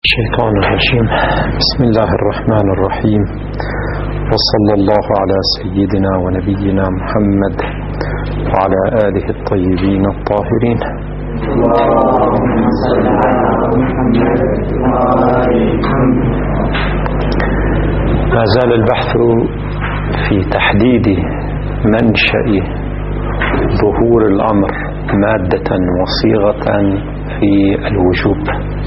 الشيطان الرجيم. بسم الله الرحمن الرحيم، وصلى الله على سيدنا ونبينا محمد وعلى آله الطيبين الطاهرين. اللهم صل على محمد وعلى محمد. ما زال البحث في تحديد منشأ ظهور الأمر مادة وصيغة في الوجوب،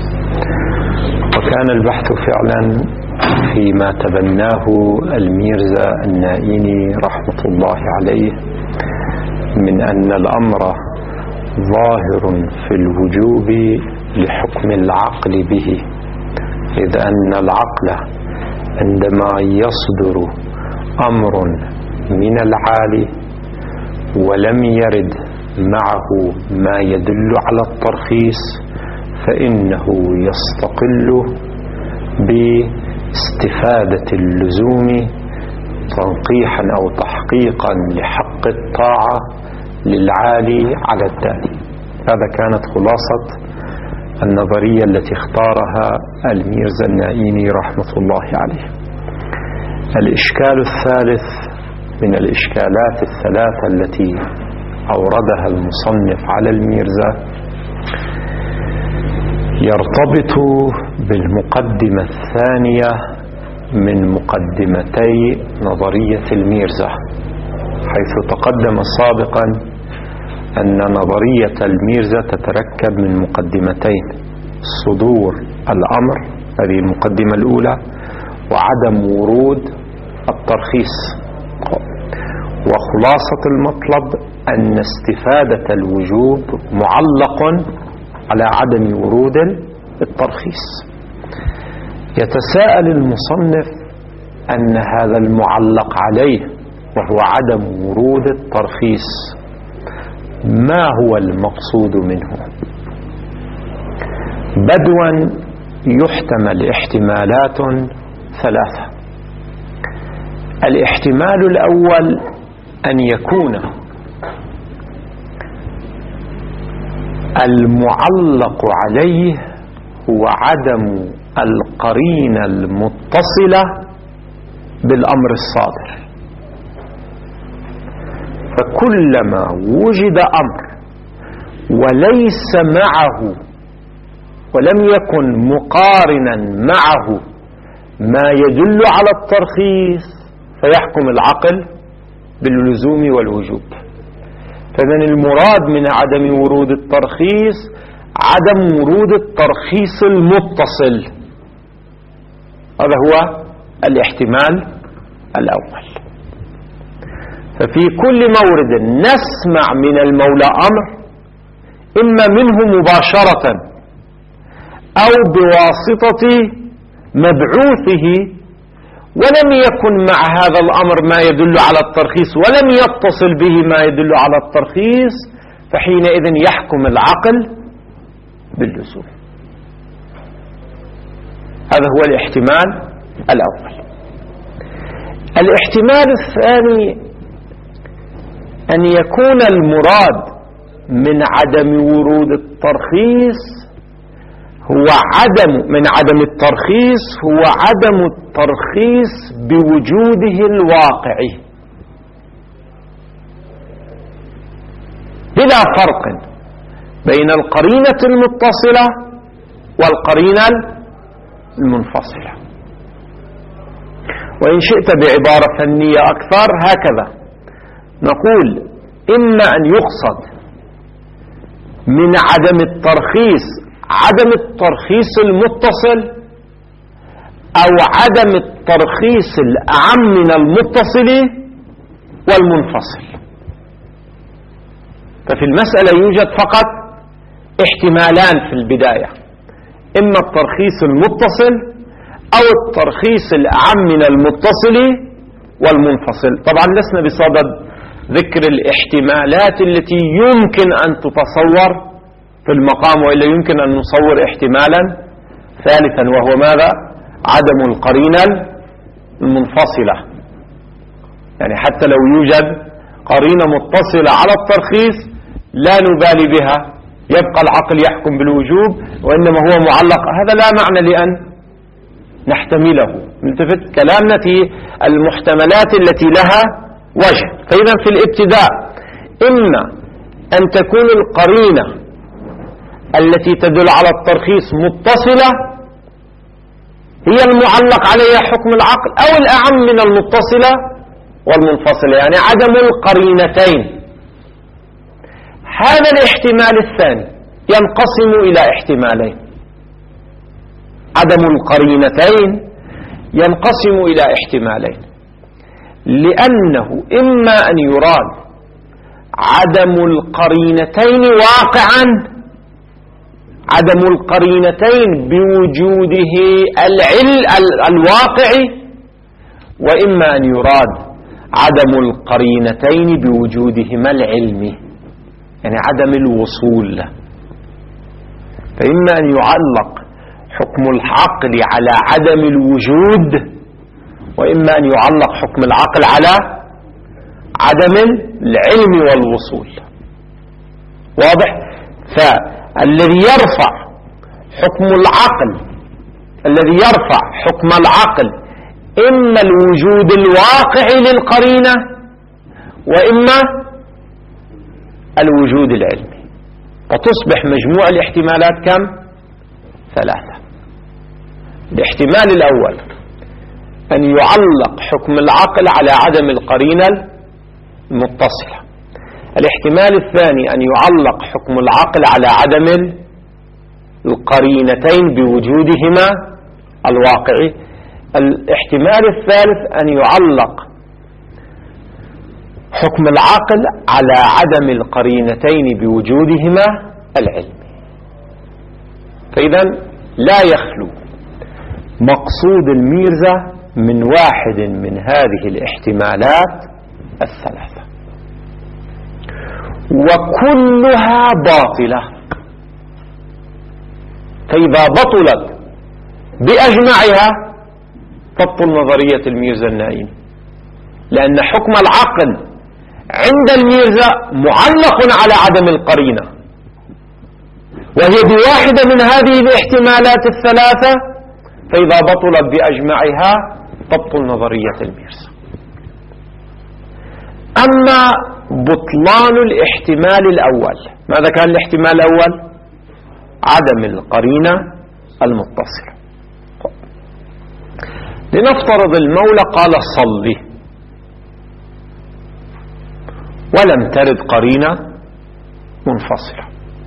وكان البحث فعلا فيما تبناه الميرزا النائيني رحمة الله عليه من أن الأمر ظاهر في الوجوب لحكم العقل به، إذ أن العقل عندما يصدر أمر من العالي ولم يرد معه ما يدل على الترخيص فإنه يستقل باستفادة اللزوم تنقيحا أو تحقيقا لحق الطاعة للعالي على التالي. هذا كانت خلاصة النظرية التي اختارها الميرزا النائيني رحمة الله عليه. الإشكال الثالث من الإشكالات الثلاثة التي أوردها المصنف على الميرزا يرتبط بالمقدمة الثانية من مقدمتي نظرية الميرزا، حيث تقدم سابقا أن نظرية الميرزا تتركب من مقدمتين: صدور الأمر، هذه المقدمة الأولى، وعدم ورود الترخيص. وخلاصة المطلب أن استفادة الوجوب معلق على عدم ورود الترخيص. يتساءل المصنف أن هذا المعلق عليه وهو عدم ورود الترخيص ما هو المقصود منه؟ بدوا يحتمل احتمالات ثلاثة. الاحتمال الأول أن يكون المعلق عليه هو عدم القرينة المتصلة بالأمر الصادر، فكلما وجد أمر وليس معه ولم يكن مقارنا معه ما يدل على الترخيص فيحكم العقل باللزوم والوجوب. فإذن المراد من عدم ورود الترخيص عدم ورود الترخيص المتصل. هذا هو الاحتمال الأول. ففي كل مورد نسمع من المولى أمر إما منه مباشرة أو بواسطة مبعوثه، ولم يكن مع هذا الأمر ما يدل على الترخيص ولم يتصل به ما يدل على الترخيص، فحينئذ يحكم العقل باللزوم. هذا هو الاحتمال الأول. الاحتمال الثاني أن يكون المراد من عدم ورود الترخيص هو عدم الترخيص هو عدم الترخيص بوجوده الواقعي، بلا فرق بين القرينة المتصلة والقرينة المنفصلة. وإن شئت بعبارة فنية أكثر هكذا نقول: إما أن يقصد من عدم الترخيص عدم الترخيص المتصل، أو عدم الترخيص الأعم من المتصل والمنفصل. ففي المسألة يوجد فقط احتمالان في البداية: إما الترخيص المتصل أو الترخيص الأعم من المتصل والمنفصل. طبعا لسنا بصدد ذكر الاحتمالات التي يمكن أن تتصور في المقام، وإلا يمكن أن نصور احتمالا ثالثا، وهو ماذا؟ عدم القرينة المنفصلة. يعني حتى لو يوجد قرينة متصلة على الترخيص لا نبالي بها يبقى العقل يحكم بالوجوب وإنما هو معلق، هذا لا معنى لأن نحتمله. نلتفت كلامنا في المحتملات التي لها وجه. فإذا في الابتداء إما أن تكون القرينة التي تدل على الترخيص متصلة هي المعلق عليها حكم العقل، أو الأعم من المتصلة والمنفصلة، يعني عدم القرينتين. هذا الاحتمال الثاني ينقسم إلى احتمالين. عدم القرينتين ينقسم إلى احتمالين، لأنه إما أن يراد عدم القرينتين واقعا، عدم القرينتين بوجوده الواقعي، وإما أن يراد عدم القرينتين بوجودهما العلمي، يعني عدم الوصول. فإما أن يعلق حكم العقل على عدم الوجود، وإما أن يعلق حكم العقل على عدم العلم والوصول. واضح؟ فالذي يرفع حكم العقل، الذي يرفع حكم العقل إما الوجود الواقعي للقرينة وإما الوجود العلمي، فتصبح مجموع الاحتمالات كم؟ 3. الاحتمال الأول أن يعلق حكم العقل على عدم القرينة المتصلة. الاحتمال الثاني أن يعلق حكم العقل على عدم القرينتين بوجودهما الواقعي. الاحتمال الثالث أن يعلق حكم العقل على عدم القرينتين بوجودهما العلمي. فإذا لا يخلو مقصود الميرزا من واحد من هذه الاحتمالات 3، وكلها باطلة. فإذا بطلت بأجمعها تبطل نظرية الميرزا النائمي، لأن حكم العقل عند الميرزا معلق على عدم القرينة، وهي بواحدة من هذه الاحتمالات 3، فإذا بطلت بأجمعها تبطل نظرية الميرزا. أما بطلان الاحتمال الأول، ماذا كان الاحتمال الأول؟ عدم القرينة المتصلة. لنفترض المولى قال صلي ولم ترد قرينة منفصلة.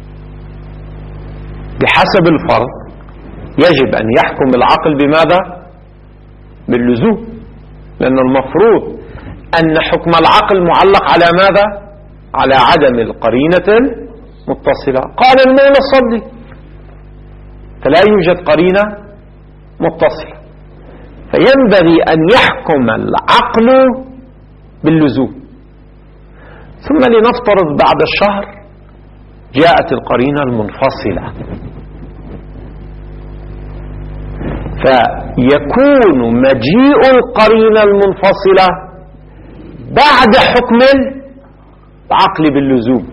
بحسب الفرض يجب أن يحكم العقل بماذا؟ باللزوم، لأن المفروض أن حكم العقل معلق على ماذا؟ على عدم القرينة المتصلة. قال المولى صلي، فلا يوجد قرينة متصلة، فينبغي أن يحكم العقل باللزوم. ثم لنفترض بعد الشهر جاءت القرينة المنفصلة، فيكون مجيء القرينة المنفصلة بعد حكم العقل باللزوم،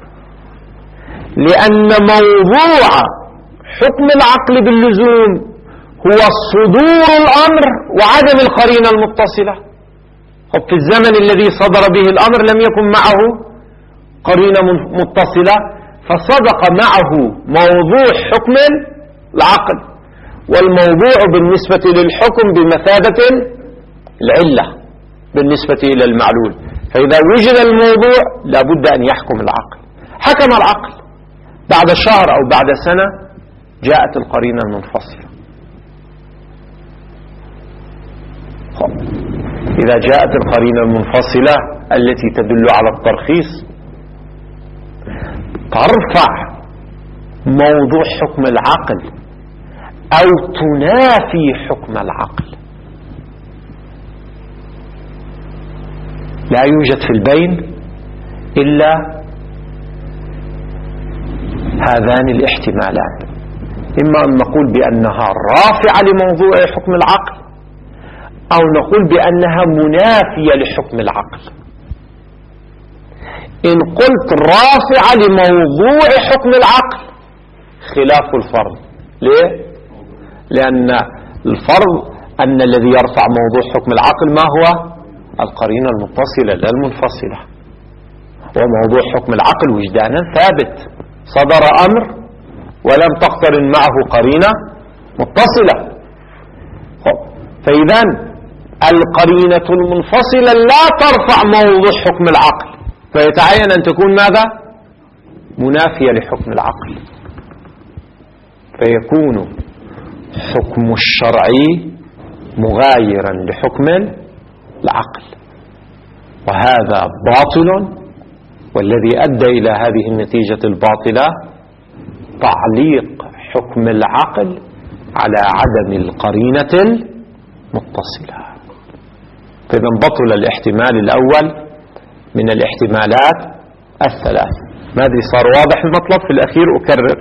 لأن موضوع حكم العقل باللزوم هو صدور الأمر وعدم القرينة المتصلة. في الزمن الذي صدر به الأمر لم يكن معه قرينة متصلة، فصدق معه موضوع حكم العقل، والموضوع بالنسبة للحكم بمثابة العلة بالنسبة إلى المعلول. فإذا وجد الموضوع لابد أن يحكم العقل. حكم العقل بعد شهر أو بعد سنة جاءت القرينة المنفصلة. إذا جاءت القرينة المنفصلة التي تدل على الترخيص ترفع موضوع حكم العقل أو تنافي حكم العقل. لا يوجد في البين إلا هذان الاحتمالات، إما أن نقول بأنها رافعة لموضوع حكم العقل، أو نقول بأنها منافية لحكم العقل. إن قلت رافعة لموضوع حكم العقل خلاف الفرض. ليه؟ لأن الفرض أن الذي يرفع موضوع حكم العقل ما هو؟ القرينة المتصلة لا المنفصلة. وموضوع حكم العقل وجدانا ثابت، صدر أمر ولم تقترن معه قرينة متصلة. فإذا القرينة المنفصلة لا ترفع موضوع حكم العقل، فيتعين أن تكون ماذا؟ منافية لحكم العقل، فيكون حكم الشرعي مغايرا لحكم العقل، وهذا باطل. والذي أدى إلى هذه النتيجة الباطلة تعليق حكم العقل على عدم القرينة المتصلة. فإذا بطل الاحتمال الأول من الاحتمالات الثلاث. ما أدري صار واضح المطلب؟ في الأخير أكرر،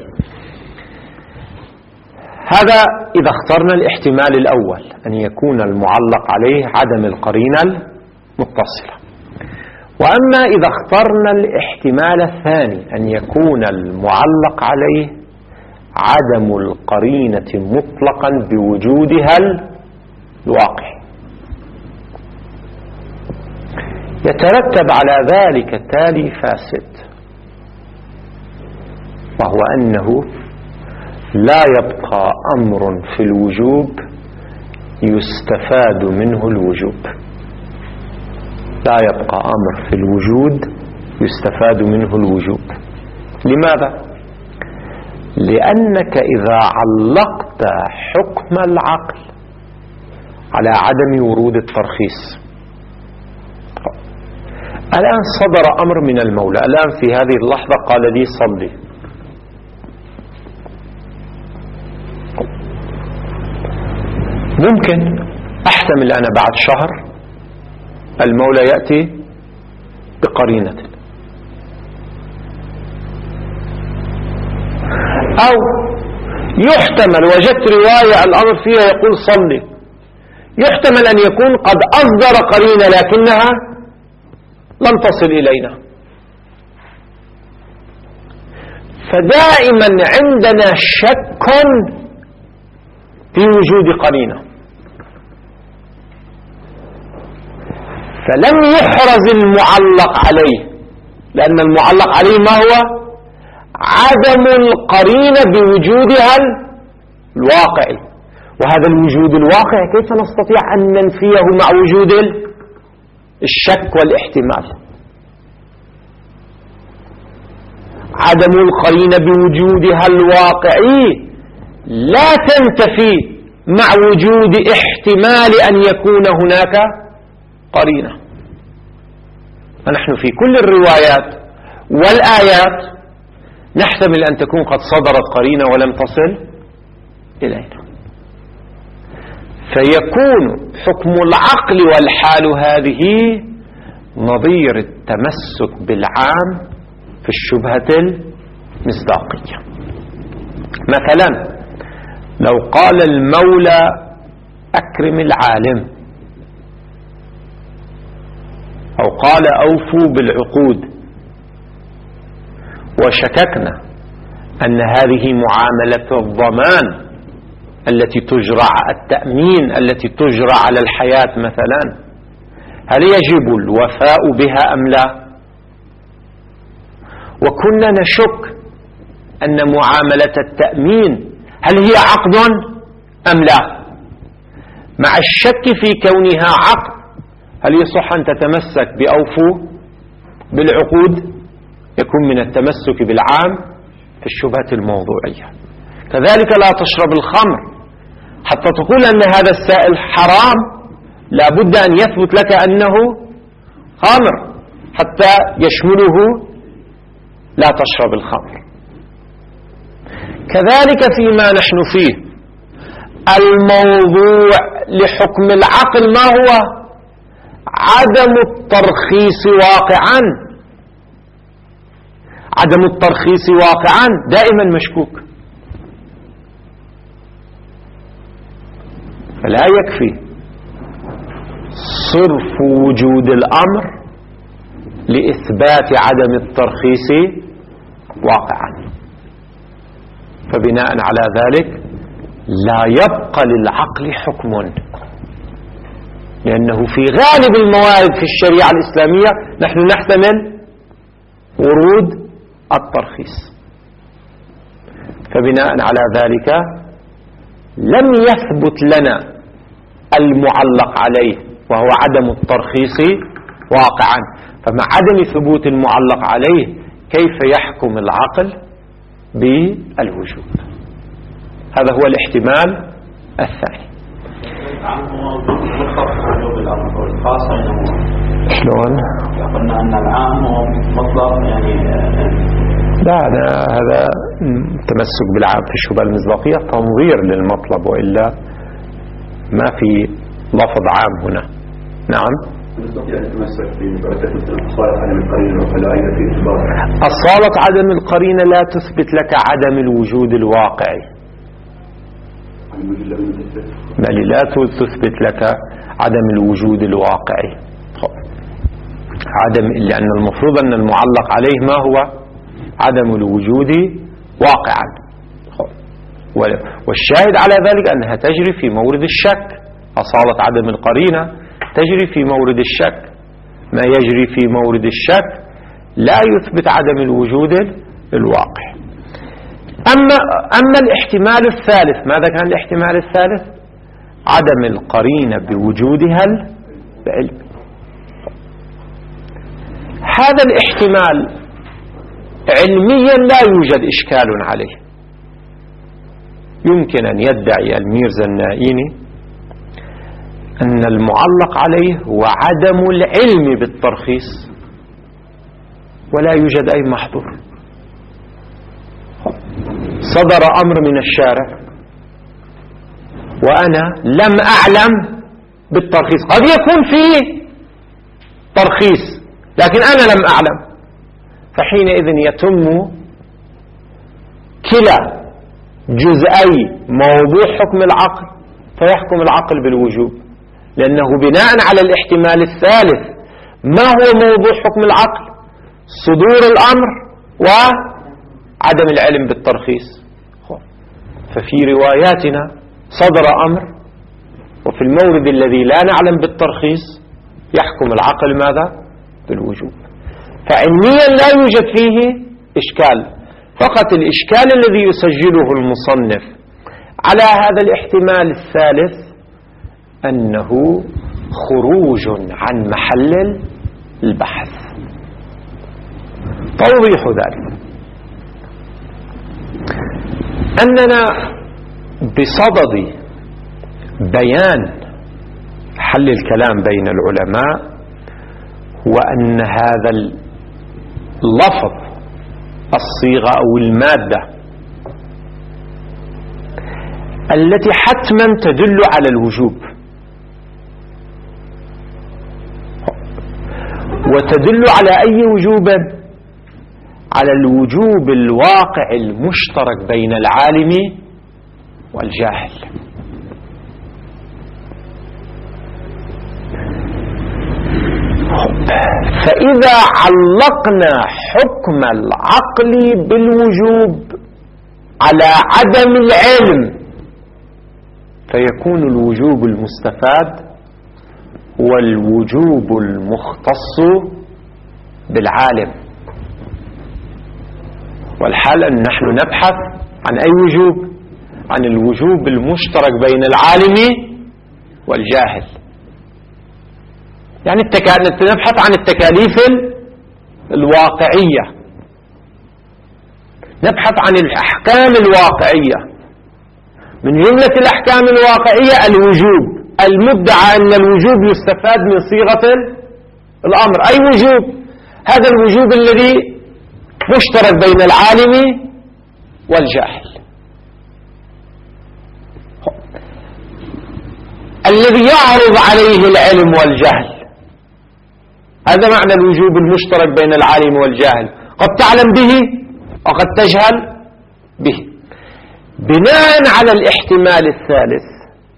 هذا إذا اخترنا الاحتمال الأول أن يكون المعلق عليه عدم القرينة المتصلة. وأما إذا اخترنا الاحتمال الثاني أن يكون المعلق عليه عدم القرينة مطلقا بوجودها الواقع، يترتب على ذلك التالي فاسد، وهو أنه لا يبقى أمر في الوجوب يستفاد منه الوجوب. لا يبقى أمر في الوجود يستفاد منه الوجوب. لماذا؟ لأنك إذا علقت حكم العقل على عدم ورود الترخيص، الآن صدر أمر من المولى، الآن في هذه اللحظة قال لي صلي، ممكن أحتمل أنا بعد شهر المولى يأتي بقرينة، أو يحتمل وجدت رواية الأمر فيها يقول صلي، يحتمل أن يكون قد أصدر قرينة لكنها لم تصل إلينا. فدائما عندنا شك في وجود قرينة، فلم يحرز المعلق عليه، لأن المعلق عليه ما هو؟ عدم القرينة بوجودها الواقعي، وهذا الوجود الواقعي كيف نستطيع أن ننفيه مع وجود الشك والاحتمال؟ عدم القرينة بوجودها الواقعي لا تنتفي مع وجود احتمال أن يكون هناك قرينة. ونحن في كل الروايات والآيات نحتمل أن تكون قد صدرت قرينة ولم تصل إلينا، فيكون حكم العقل والحال هذه نظير التمسك بالعام في الشبهة المصداقية. مثلا لو قال المولى أكرم العالم، أو قال أوفوا بالعقود، وشككنا أن هذه معاملة الضمان التي تجرى التأمين التي تجرى على الحياة مثلا، هل يجب الوفاء بها أم لا؟ وكنا نشك أن معاملة التأمين هل هي عقد أم لا؟ مع الشك في كونها عقد، هل يصح أن تتمسك بأوفوا بالعقود؟ يكون من التمسك بالعام في الشبهة الموضوعية. كذلك لا تشرب الخمر، حتى تقول أن هذا السائل حرام لا بد أن يثبت لك أنه خمر حتى يشمله لا تشرب الخمر. كذلك فيما نحن فيه الموضوع لحكم العقل ما هو؟ عدم الترخيص واقعا. عدم الترخيص واقعا دائما مشكوك، فلا يكفي صرف وجود الأمر لإثبات عدم الترخيص واقعا. فبناء على ذلك لا يبقى للعقل حكم، لأنه في غالب الموارد في الشريعة الإسلامية نحن نحتمل ورود الترخيص. فبناء على ذلك لم يثبت لنا المعلق عليه وهو عدم الترخيص واقعا. فمع عدم ثبوت المعلق عليه كيف يحكم العقل بالوجوب؟ هذا هو الاحتمال الثاني. شلون؟ قلنا أن العام هو مطلق لا، هذا تمسك بالعام في الشبهة المصداقية تنظير للمطلب، وإلا ما في لفظ عام هنا. نعم. أصالة عدم القرينة لا تثبت لك عدم الوجود الواقعي، بل لا تثبت لك عدم الوجود الواقعي. لأن المفروض أن المعلق عليه ما هو عدم الوجود واقعا. والشاهد على ذلك أنها تجري في مورد الشك. أصالة عدم القرينة تجري في مورد الشك. ما يجري في مورد الشك لا يثبت عدم الوجود الواقع. أما الاحتمال الثالث، ماذا كان الاحتمال الثالث؟ عدم القرينة بوجودها العلم. هذا الاحتمال علميا لا يوجد إشكال عليه. يمكن أن يدعي الميرزا النائيني أن المعلق عليه هو عدم العلم بالترخيص ولا يوجد أي محظور. صدر أمر من الشارع وأنا لم أعلم بالترخيص. قد يكون فيه ترخيص لكن أنا لم أعلم، فحينئذ يتم كلا جزئي موضوع حكم العقل، فيحكم العقل بالوجوب، لأنه بناء على الاحتمال الثالث ما هو موضوع حكم العقل؟ صدور الأمر وعدم العلم بالترخيص. ففي رواياتنا صدر أمر، وفي المورد الذي لا نعلم بالترخيص يحكم العقل ماذا؟ بالوجوب. فعلميا لا يوجد فيه إشكال، فقط الإشكال الذي يسجله المصنف على هذا الاحتمال الثالث أنه خروج عن محل البحث. توضيح ذلك أننا بصدد بيان حل الكلام بين العلماء هو أن هذا اللفظ الصيغة أو المادة التي حتما تدل على الوجوب وتدل على أي وجوب؟ على الوجوب الواقع المشترك بين العالم والجاهل. فإذا علقنا حكم العقل بالوجوب على عدم العلم فيكون الوجوب المستفاد هو الوجوب المختص بالعالم، والحال أن نحن نبحث عن أي وجوب؟ عن الوجوب المشترك بين العالم والجاهل. يعني نبحث عن التكاليف الواقعية، نبحث عن الأحكام الواقعية. من جملة الأحكام الواقعية الوجوب، المدعى أن الوجوب يستفاد من صيغة الأمر. أي وجوب؟ هذا الوجوب الذي مشترك بين العالم والجاهل، الذي يعرض عليه العلم والجهل. هذا معنى الوجوب المشترك بين العالم والجاهل، قد تعلم به وقد تجهل به. بناء على الاحتمال الثالث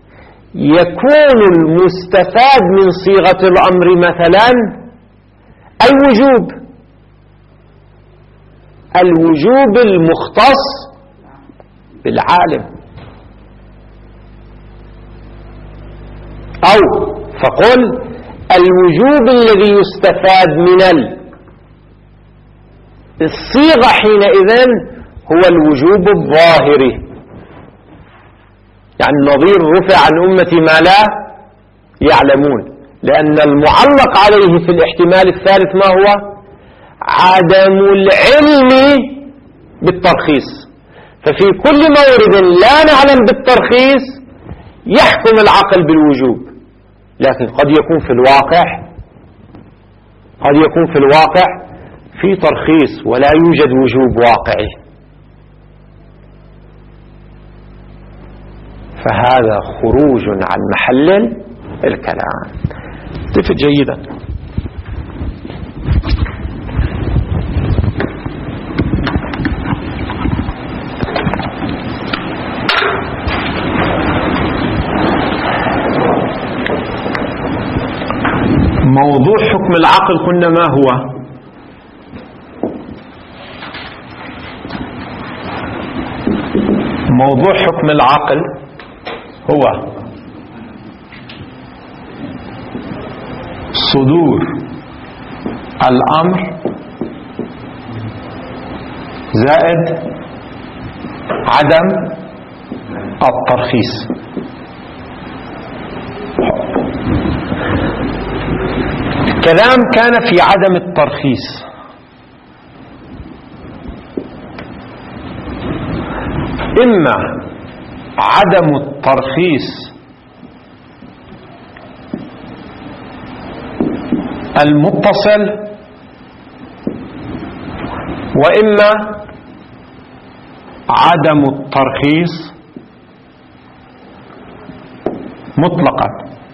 يكون المستفاد من صيغة الأمر مثلا أي وجوب؟ الوجوب المختص بالعالم. أو فقل الوجوب الذي يستفاد من الصيغة حينئذ هو الوجوب الظاهري، يعني النظير رفع عن أمتي ما لا يعلمون، لأن المعلق عليه في الاحتمال الثالث ما هو؟ عدم العلم بالترخيص. ففي كل مورد لا نعلم بالترخيص يحكم العقل بالوجوب، لكن قد يكون في الواقع في ترخيص ولا يوجد وجوب واقعي، فهذا خروج عن محل الكلام. التفت جيدا. موضوع حكم العقل قلنا ما هو؟ موضوع حكم العقل هو صدور الأمر زائد عدم الترخيص. كلام كان في عدم الترخيص، إما عدم الترخيص المتصل، وإما عدم الترخيص مطلقا،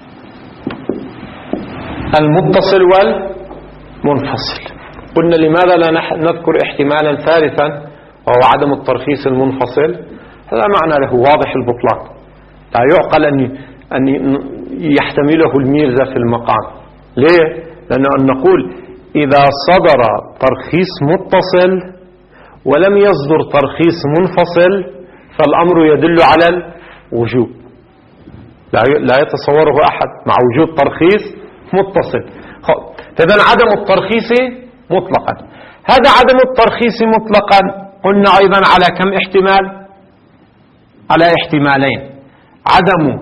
المتصل والمنفصل. قلنا لماذا لا نذكر احتمالا ثالثا وهو عدم الترخيص المنفصل؟ هذا معنى له واضح البطلان، لا يعقل أن يحتمله الميرزا في المقام. ليه؟ لأنه أن نقول إذا صدر ترخيص متصل ولم يصدر ترخيص منفصل فالأمر يدل على الوجوب، لا يتصوره أحد مع وجود ترخيص متصل. فإذن عدم الترخيص مطلقا، هذا عدم الترخيص مطلقا قلنا أيضا على كم احتمال؟ على احتمالين: عدم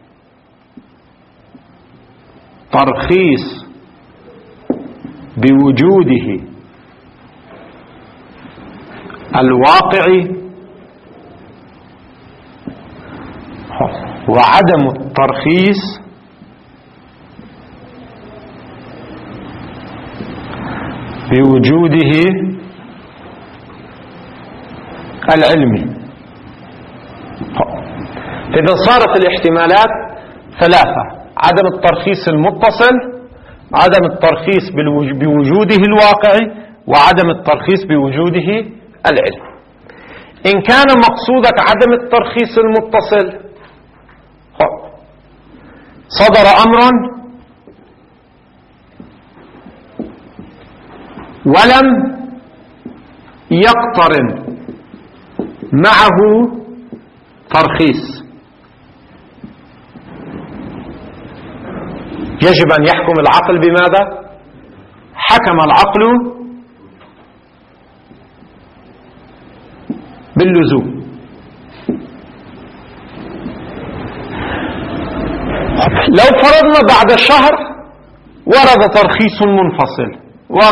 ترخيص بوجوده الواقعي، وعدم الترخيص بوجوده العلمي. إذا صارت الاحتمالات ثلاثة: عدم الترخيص المتصل، عدم الترخيص بوجوده الواقعي، وعدم الترخيص بوجوده العلمي. إن كان مقصودك عدم الترخيص المتصل، صدر أمر ولم يقترن معه ترخيص، يجب أن يحكم العقل بماذا؟ حكم العقل باللزوم. لو فرضنا بعد شهر ورد ترخيص منفصل،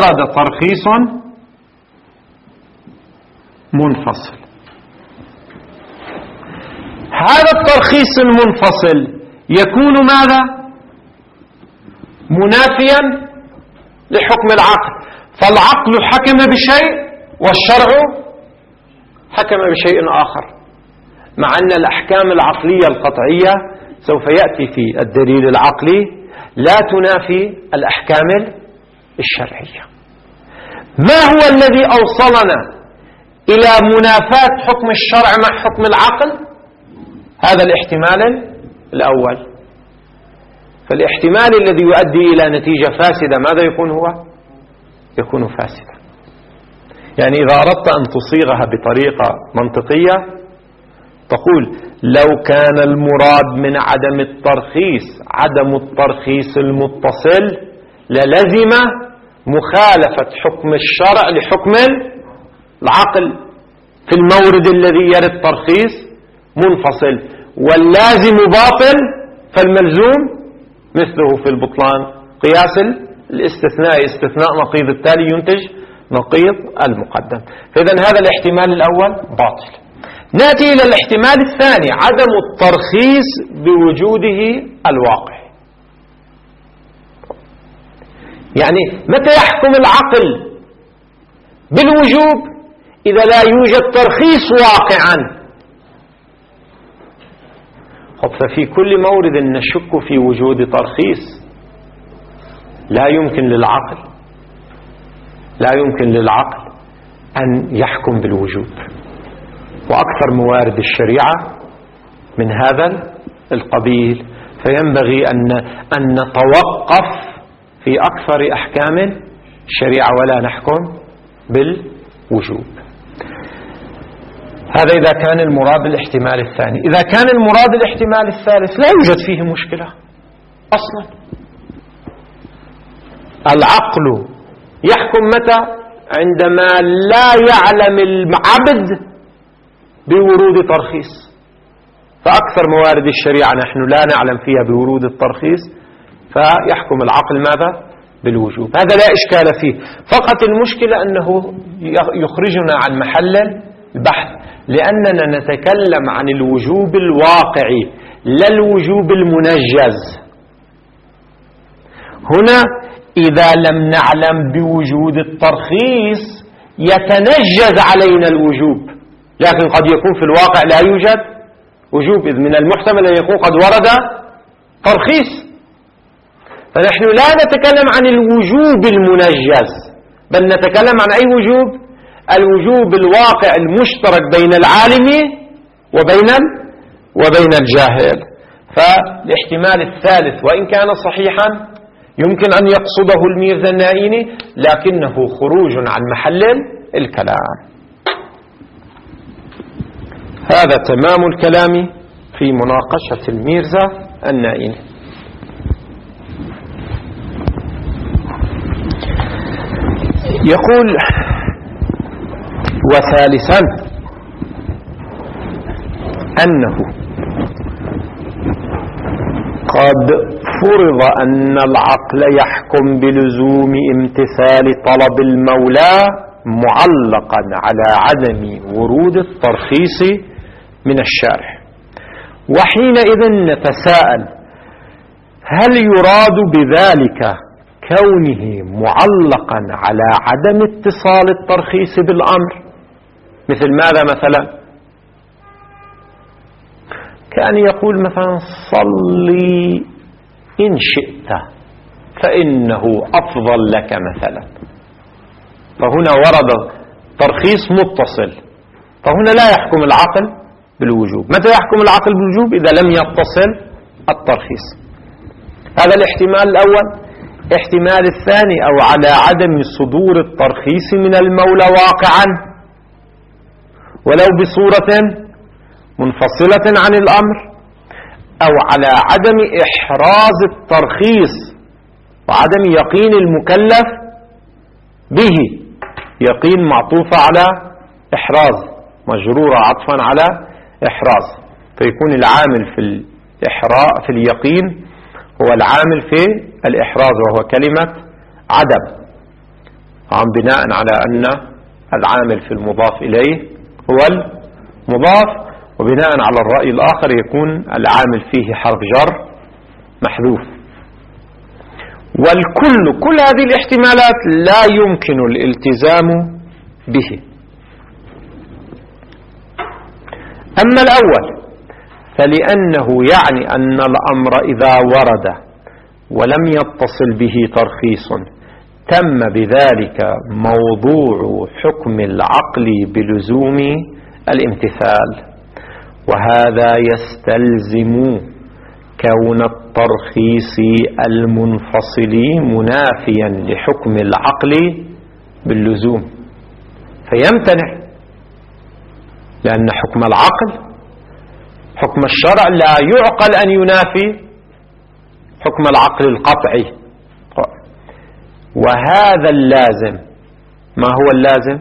هذا الترخيص المنفصل يكون ماذا؟ منافيا لحكم العقل، فالعقل حكم بشيء والشرع حكم بشيء آخر، مع أن الأحكام العقلية القطعية سوف يأتي في الدليل العقلي لا تنافي الأحكام الشرعية. ما هو الذي أوصلنا إلى منافاة حكم الشرع مع حكم العقل؟ هذا الاحتمال الأول. فالاحتمال الذي يؤدي إلى نتيجة فاسدة ماذا يكون هو؟ يكون فاسدا. يعني إذا أردت أن تصيغها بطريقة منطقية تقول لو كان المراد من عدم الترخيص عدم الترخيص المتصل للزم مخالفة حكم الشرع لحكم العقل في المورد الذي يرد ترخيص منفصل، واللازم باطل فالملزوم مثله في البطلان. قياس الاستثناء استثناء نقيض التالي ينتج نقيض المقدم. فإذا هذا الاحتمال الأول باطل. نأتي إلى الاحتمال الثاني عدم الترخيص بوجوده الواقع. يعني متى يحكم العقل بالوجوب؟ إذا لا يوجد ترخيص واقعا. ففي كل مورد نشك في وجود ترخيص لا يمكن للعقل أن يحكم بالوجوب. وأكثر موارد الشريعة من هذا القبيل، فينبغي أن نتوقف في أكثر أحكام الشريعة ولا نحكم بالوجوب. هذا إذا كان المراد الاحتمال الثاني. إذا كان المراد الاحتمال الثالث لا يوجد فيه مشكلة أصلا. العقل يحكم متى؟ عندما لا يعلم العبد بورود ترخيص. فأكثر موارد الشريعة نحن لا نعلم فيها بورود الترخيص، فيحكم العقل ماذا؟ بالوجوب. هذا لا إشكال فيه. فقط المشكلة أنه يخرجنا عن محل البحث، لأننا نتكلم عن الوجوب الواقعي لا الوجوب المنجز. هنا إذا لم نعلم بوجود الترخيص يتنجز علينا الوجوب، لكن قد يكون في الواقع لا يوجد وجوب، إذ من المحتمل أن يكون قد ورد ترخيص. فنحن لا نتكلم عن الوجوب المنجز، بل نتكلم عن أي وجوب؟ الوجوب الواقع المشترك بين العالم وبين الجاهل. فالاحتمال الثالث وإن كان صحيحا يمكن أن يقصده الميرزا النائيني، لكنه خروج عن محل الكلام. هذا تمام الكلام في مناقشة الميرزا النائيني. يقول وثالثا أنه قد فرض أن العقل يحكم بلزوم امتثال طلب المولى معلقا على عدم ورود الترخيص من الشارع. وحينئذ نتساءل هل يراد بذلك كونه معلقا على عدم اتصال الترخيص بالأمر؟ مثل ماذا مثلا؟ كأن يقول مثلا صلي إن شئت فإنه أفضل لك مثلا. فهنا ورد ترخيص متصل، فهنا لا يحكم العقل بالوجوب. متى يحكم العقل بالوجوب؟ إذا لم يتصل الترخيص. هذا الاحتمال الأول. احتمال الثاني أو على عدم صدور الترخيص من المولى واقعا ولو بصورة منفصلة عن الأمر، أو على عدم إحراز الترخيص وعدم يقين المكلف به. يقين معطوفة على إحراز مجرورة عطفا على إحراز، فيكون العامل في اليقين هو العامل في الإحراز وهو كلمة عدم، عن بناء على أن العامل في المضاف إليه هو المضاف، وبناء على الرأي الآخر يكون العامل فيه حرف جر محذوف. كل هذه الاحتمالات لا يمكن الالتزام به. أما الأول فلأنه يعني أن الأمر إذا ورد ولم يتصل به ترخيص تم بذلك موضوع حكم العقل بلزوم الامتثال، وهذا يستلزم كون الترخيص المنفصل منافيا لحكم العقل باللزوم فيمتنع، لأن حكم العقل حكم الشرع لا يعقل أن ينافي حكم العقل القطعي. وهذا اللازم. ما هو اللازم؟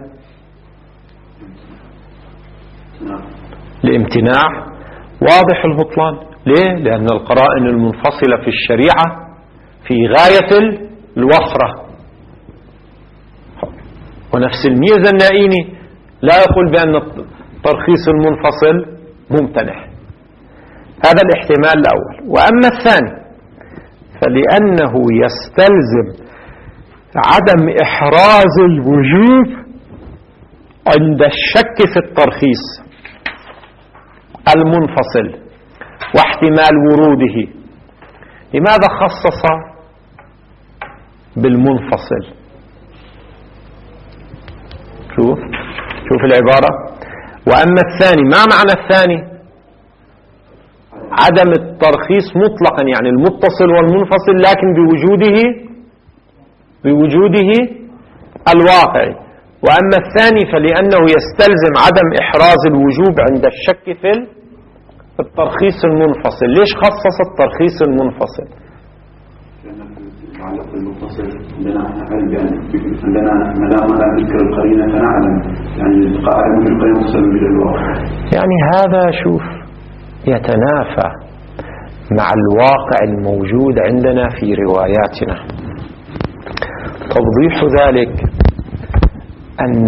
الامتناع واضح البطلان. ليه؟ لأن القرائن المنفصلة في الشريعة في غاية الوفرة. ونفس الميزة النائيني لا يقول بأن الترخيص المنفصل ممتنع. هذا الاحتمال الأول. وأما الثاني فلأنه يستلزم عدم إحراز الوجوب عند الشك في الترخيص المنفصل واحتمال وروده. لماذا خصص بالمنفصل؟ شوف العبارة. وأما الثاني، ما معنى الثاني؟ عدم الترخيص مطلقا، يعني المتصل والمنفصل، لكن بوجوده الواقعي. وأما الثاني فلأنه يستلزم عدم إحراز الوجوب عند الشك في الترخيص المنفصل. ليش خصص الترخيص المنفصل؟ لأن في المتصل عندنا ما نذكر القرينة فنعلم، يعني القاعدة من القرينة تصل إلى الواقع. يعني هذا شوف يتنافى مع الواقع الموجود عندنا في رواياتنا. توضيح ذلك أن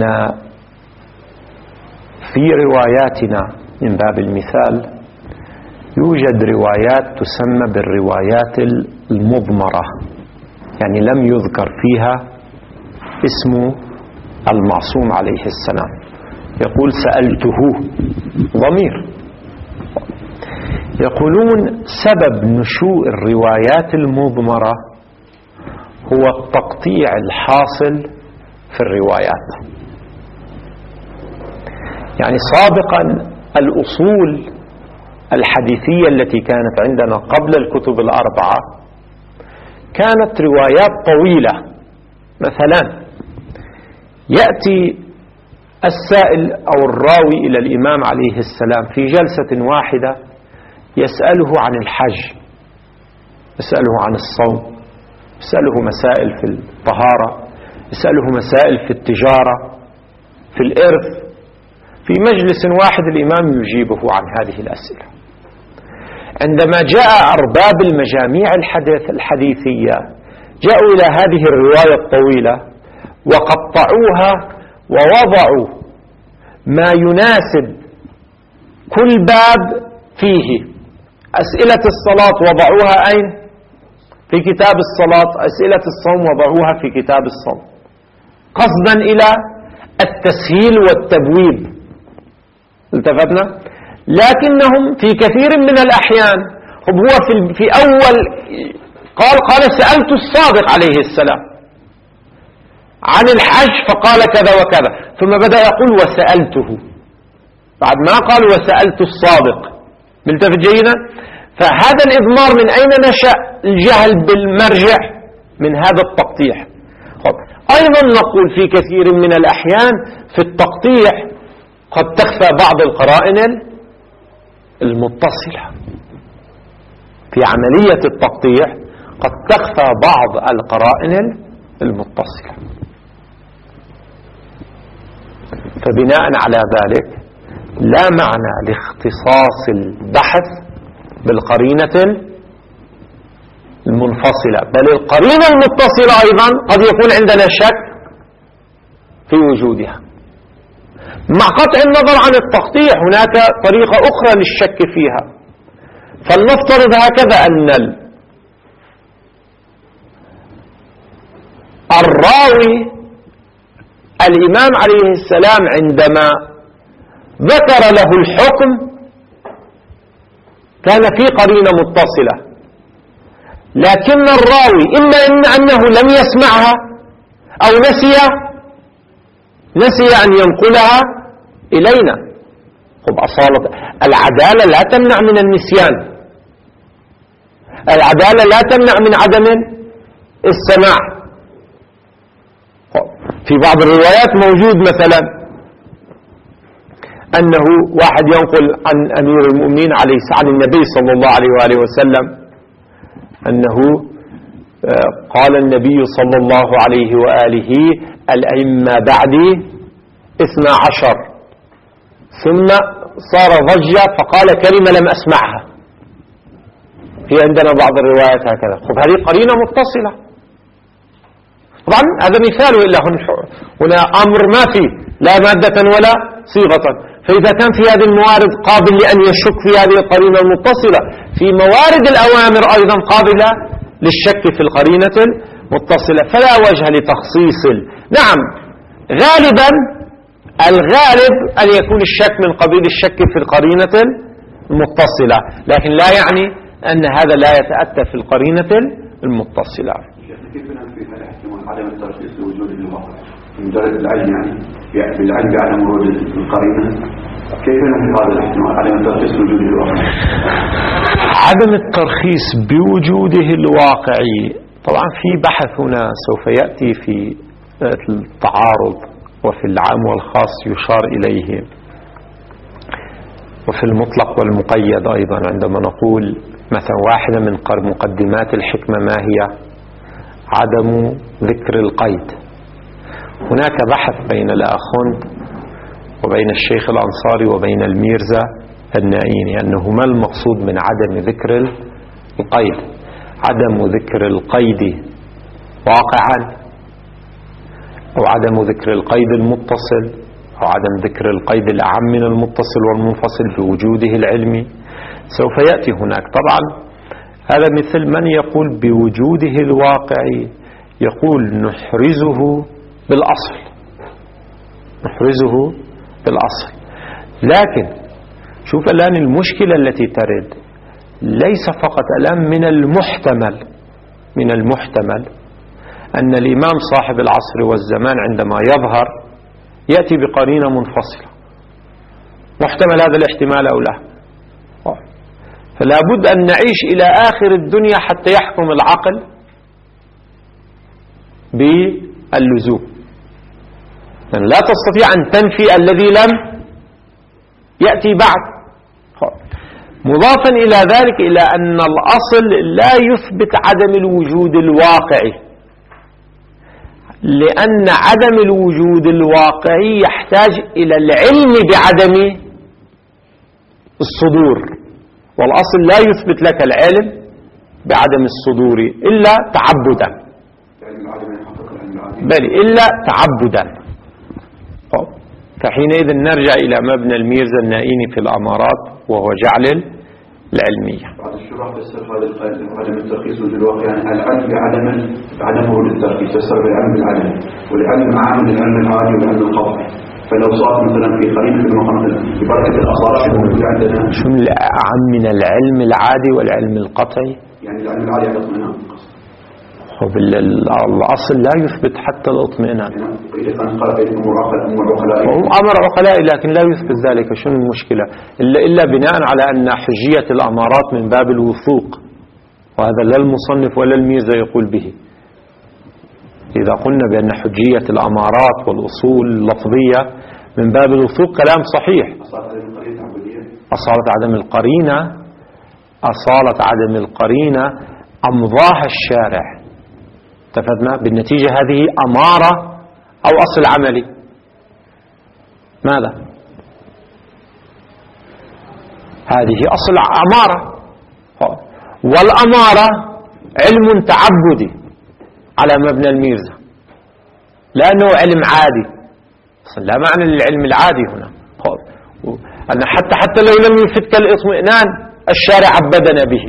في رواياتنا من باب المثال يوجد روايات تسمى بالروايات المضمرة، يعني لم يذكر فيها اسم المعصوم عليه السلام. يقول سألته ضمير. يقولون سبب نشوء الروايات المضمرة هو التقطيع الحاصل في الروايات. يعني سابقا الأصول الحديثية التي كانت عندنا قبل الكتب الأربعة كانت روايات طويلة. مثلا يأتي السائل أو الراوي إلى الإمام عليه السلام في جلسة واحدة يسأله عن الحج، يسأله عن الصوم، يسأله مسائل في الطهارة، يسأله مسائل في التجارة، في الإرث. في مجلس واحد الإمام يجيبه عن هذه الأسئلة. عندما جاء أرباب المجاميع الحديثية جاءوا إلى هذه الرواية الطويلة وقطعوها ووضعوا ما يناسب كل باب فيه. أسئلة الصلاة وضعوها أين؟ في كتاب الصلاة. أسئلة الصوم وضعوها في كتاب الصوم، قصدا إلى التسهيل والتبويب. التفتنا؟ لكنهم في كثير من الأحيان هو في أول قال سألت الصادق عليه السلام عن الحج فقال كذا وكذا، ثم بدأ يقول وسألته، بعد ما قال وسألت الصادق. ملتفت جيدا؟ فهذا الإضمار من أين نشأ؟ الجهل بالمرجع من هذا التقطيع. أيضا نقول في كثير من الأحيان في التقطيع قد تخفى بعض القرائن المتصلة. في عملية التقطيع قد تخفى بعض القرائن المتصلة. فبناء على ذلك لا معنى لاختصاص البحث بالقرينة المنفصلة، بل القرينة المتصلة أيضا قد يكون عندنا شك في وجودها. مع قطع النظر عن التقطيع هناك طريقة أخرى للشك فيها. فلنفترض هكذا أن الراوي الإمام عليه السلام عندما ذكر له الحكم كان في قرينة متصلة، لكن الراوي إما أنه لم يسمعها أو نسي أن ينقلها إلينا. أصالة العدالة لا تمنع من النسيان، العدالة لا تمنع من عدم السماع. في بعض الروايات موجود مثلا أنه واحد ينقل عن أمير المؤمنين عن النبي صلى الله عليه وآله وسلم أنه قال النبي صلى الله عليه وآله: الأئمة بعدي 12. ثم صار ضجة فقال كلمة لم أسمعها. في عندنا بعض الروايات هكذا. خب هذه قرينة متصلة. طبعا هذا مثال، وإلا هنا أمر ما فيه لا مادة ولا صيغة. فإذا كان في هذه الموارد قابل لأن يشك في هذه القرينة المتصلة، في موارد الأوامر أيضا قابلة للشك في القرينة المتصلة، فلا وجه لتخصيص. نعم، غالبا الغالب أن يكون الشك من قبيل الشك في القرينة المتصلة، لكن لا يعني أن هذا لا يتأتى في القرينة المتصلة. كيف ننفي هذا احتمال عدم الترخيص لوجود الواقع من درجة العلم، يعني بالعلم بعدم وجود القرينة؟ كيف ننفي هذا الاحتمال عدم الترخيص لوجود الواقع؟ عدم الترخيص بوجوده الواقعي، طبعا في بحث هنا سوف يأتي في التعارض، وفي العام والخاص يشار إليه، وفي المطلق والمقيد أيضا. عندما نقول مثلا واحدة من مقدمات الحكمة ما هي؟ عدم ذكر القيد. هناك بحث بين الآخوند وبين الشيخ الأنصاري وبين الميرزا النائيني أنه ما المقصود من عدم ذكر القيد. عدم ذكر القيد واقعا، أو عدم ذكر القيد المتصل، أو عدم ذكر القيد الأعم من المتصل والمنفصل بوجوده العلمي. سوف يأتي هناك. طبعا هذا مثل من يقول بوجوده الواقعي، يقول نحرزه بالأصل، نحرزه بالأصل. لكن شوف الآن المشكلة التي ترد ليس فقط الآن من المحتمل أن الإمام صاحب العصر والزمان عندما يظهر يأتي بقرينة منفصلة. محتمل هذا الاحتمال أو لا؟ فلا بد أن نعيش إلى آخر الدنيا حتى يحكم العقل باللزوم. يعني لا تستطيع أن تنفي الذي لم يأتي بعد. مضافا إلى ذلك إلى أن الأصل لا يثبت عدم الوجود الواقعي، لأن عدم الوجود الواقعي يحتاج إلى العلم بعدم الصدور، والأصل لا يثبت لك العلم بعدم الصدور إلا تعبدا، بل إلا تعبدا. فحينئذ نرجع إلى مبنى الميرزا النائيني في الأمارات، وهو جعل العلمية. بعض الشراح فسر هذا القيد عدم الترخيص وجود الواقع، يعني العلم بعدم وجود الترخيص، فسر بالعلم بالعدم، والعلم عام للعلم العادي والعلم القطعي. فلو صار مثلا في قرينة في بركة الأصالة الموجودة عندنا، شو العام من العلم العادي والعلم القطعي؟ يعني العلم العادي على الاطمئنان. الأصل لا يثبت حتى الاطمئنان. إذا كان قال أمر عقلائي لكن لا يثبت ذلك. شنو المشكلة؟ إلا بناء على أن حجية الأمارات من باب الوثوق، وهذا لا المصنف ولا الميرزا يقول به. إذا قلنا بأن حجية الأمارات والأصول اللفظية من باب الوثوق كلام صحيح. أصالة عدم القرينة أمضاها الشارع، اتفقنا بالنتيجة هذه أمارة أو أصل عملي. ماذا؟ هذه أصل أمارة، والأمارة علم تعبدي على مبنى الميرزا، لأنه علم عادي. لا معنى للعلم العادي هنا، أن حتى لو لم يفتك الإطمئنان الشارع عبدنا به،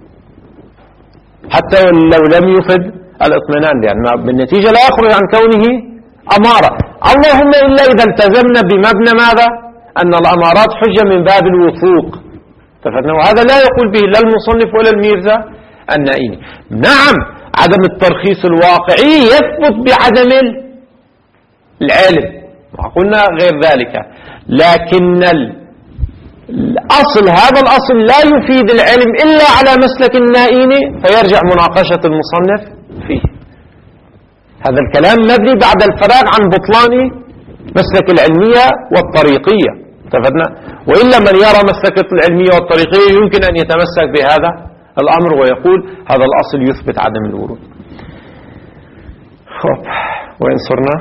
حتى لو لم يفد الإطمئنان، لأن بالنتيجة لا يخرج عن كونه أمارة. اللهم إلا إذا التزمنا بمبنى ماذا؟ أن الأمارات حجة من باب الوثوق، وهذا لا يقول به لا المصنف ولا الميرزا النائيني. نعم، عدم الترخيص الواقعي يثبت بعدم العلم، وقلنا غير ذلك، لكن الأصل هذا الأصل لا يفيد العلم إلا على مسلك النائيني، فيرجع مناقشة المصنف فيه. هذا الكلام مبني بعد الفراغ عن بطلان مسلك العلمية والطريقية، اتفقنا؟ وإلا من يرى مسلك العلمية والطريقية يمكن أن يتمسك بهذا الأمر ويقول هذا الأصل يثبت عدم الورود. وين صرنا؟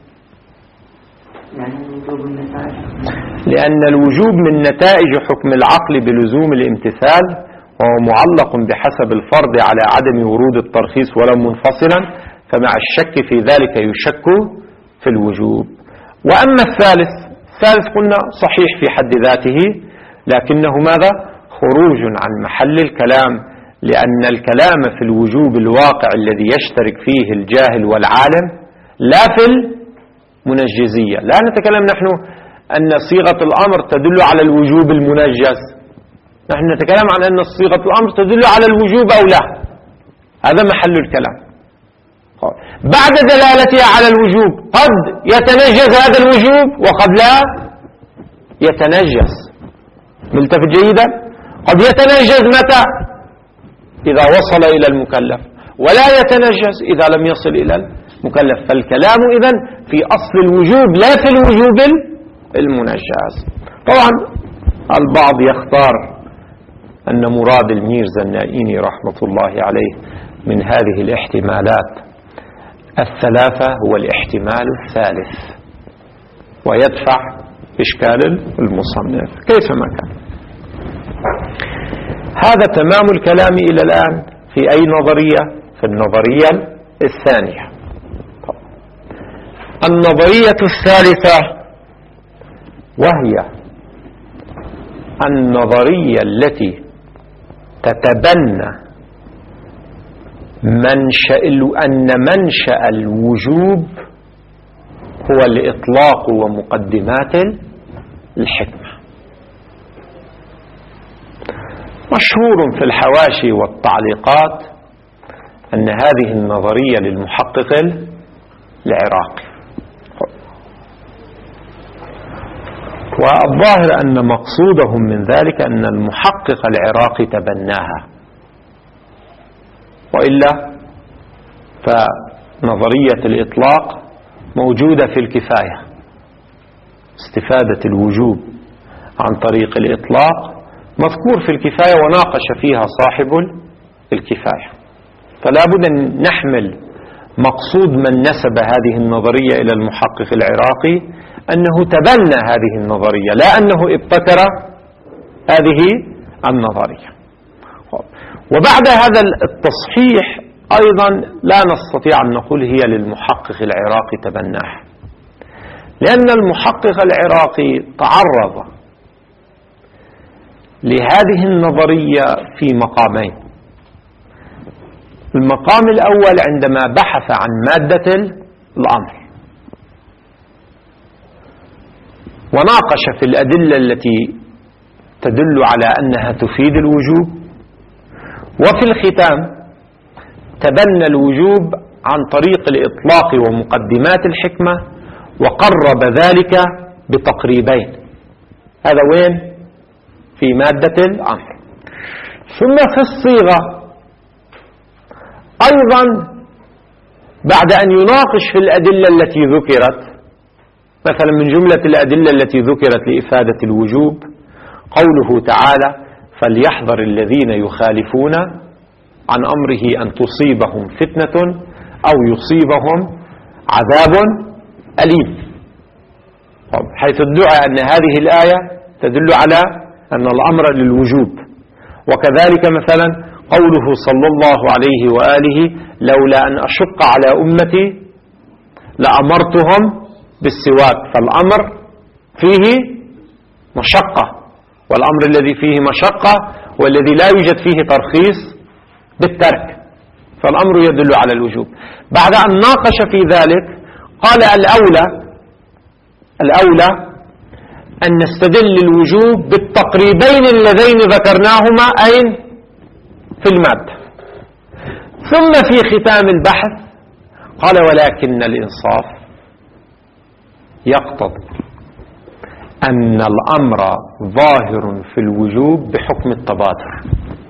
لأن الوجوب من نتائج حكم العقل بلزوم الامتثال، وهو معلق بحسب الفرض على عدم ورود الترخيص ولو منفصلا، فمع الشك في ذلك يشك في الوجوب. وأما الثالث قلنا صحيح في حد ذاته، لكنه ماذا؟ خروج عن محل الكلام، لأن الكلام في الوجوب الواقع الذي يشترك فيه الجاهل والعالم لا في المنجزية. لا نتكلم نحن أن صيغة الأمر تدل على الوجوب المنجز، نحن نتكلم عن أن صيغة الأمر تدل على الوجوب أو لا، هذا محل الكلام. بعد دلالتها على الوجوب قد يتنجز هذا الوجوب وقد لا يتنجز. ملتفت جيدا؟ قد يتنجز متى؟ إذا وصل إلى المكلف، ولا يتنجز إذا لم يصل إلى المكلف. فالكلام إذن في أصل الوجوب لا في الوجوب المنجز. طبعا البعض يختار أن مراد الميرزا النائيني رحمة الله عليه من هذه الاحتمالات الثلاثة هو الاحتمال الثالث، ويدفع إشكال المصنف كيفما كان. هذا تمام الكلام إلى الآن في أي نظرية؟ في النظرية الثانية. النظرية الثالثة وهي النظرية التي تتبنى أن منشأ الوجوب هو الإطلاق ومقدمات الحكمة. مشهور في الحواشي والتعليقات أن هذه النظرية للمحقق العراقي، والظاهر أن مقصودهم من ذلك أن المحقق العراقي تبناها، وإلا فنظرية الإطلاق موجودة في الكفاية، استفادة الوجوب عن طريق الإطلاق مذكور في الكفاية وناقش فيها صاحب الكفاية. فلا بد أن نحمل مقصود من نسب هذه النظرية إلى المحقق العراقي أنه تبنى هذه النظرية، لا أنه ابتكر هذه النظرية. وبعد هذا التصحيح أيضا لا نستطيع أن نقول هي للمحقق العراقي تبناها، لأن المحقق العراقي تعرض لهذه النظرية في مقامين. المقام الأول عندما بحث عن مادة الأمر وناقش في الأدلة التي تدل على أنها تفيد الوجوب، وفي الختام تبنى الوجوب عن طريق الإطلاق ومقدمات الحكمة، وقرب ذلك بتقريبين. هذا وين؟ في مادة الأمر. ثم في الصيغة أيضا بعد أن يناقش في الأدلة التي ذكرت، مثلا من جملة الأدلة التي ذكرت لإفادة الوجوب قوله تعالى فليحذر الذين يخالفون عن أمره أن تصيبهم فتنة أو يصيبهم عذاب أليم، حيث ادعى أن هذه الآية تدل على أن الأمر للوجوب. وكذلك مثلا قوله صلى الله عليه وآله لولا أن أشق على أمتي لأمرتهم بالسواك، فالأمر فيه مشقة، والأمر الذي فيه مشقة والذي لا يوجد فيه ترخيص بالترك، فالأمر يدل على الوجوب. بعد أن ناقش في ذلك قال الأولى أن نستدل الوجوب بالتقريبين اللذين ذكرناهما أين؟ في المادة. ثم في ختام البحث قال ولكن الإنصاف يقتضي أن الأمر ظاهر في الوجوب بحكم التبادر،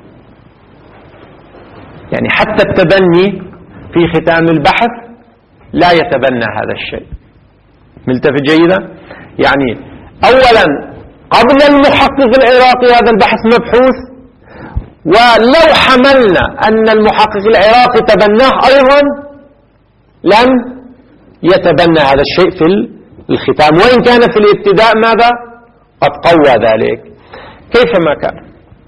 يعني حتى التبني في ختام البحث لا يتبنى هذا الشيء. ملتفت جيدا؟ يعني أولا قبل المحقق العراقي هذا البحث مبحوث، ولو حملنا أن المحقق العراقي تبناه أيضا لم يتبنى هذا الشيء في الختام، وإن كان في الابتداء ماذا؟ قد قوى ذلك. كيفما كان،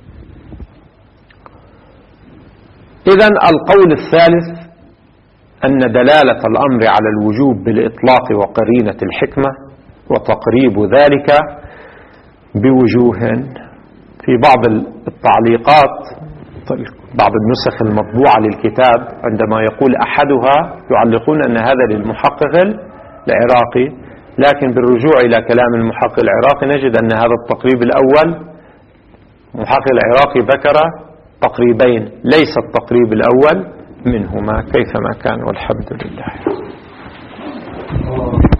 إذن القول الثالث أن دلالة الأمر على الوجوب بالإطلاق وقرينة الحكمة وتقريب ذلك بوجوه. في بعض التعليقات بعض النسخ المطبوعة للكتاب عندما يقول أحدها يعلقون أن هذا للمحقق العراقي، لكن بالرجوع إلى كلام المحقق العراقي نجد أن هذا التقريب الأول المحقق العراقي ذكر تقريبين، ليس التقريب الأول منهما. كيفما كان، والحمد لله.